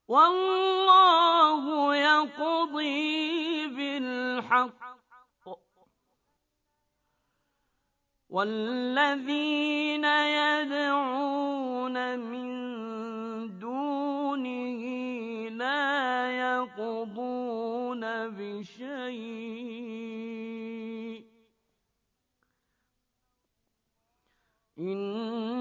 والله يقضي بالحق والذين يدعون من دونه لا يقضون بشيء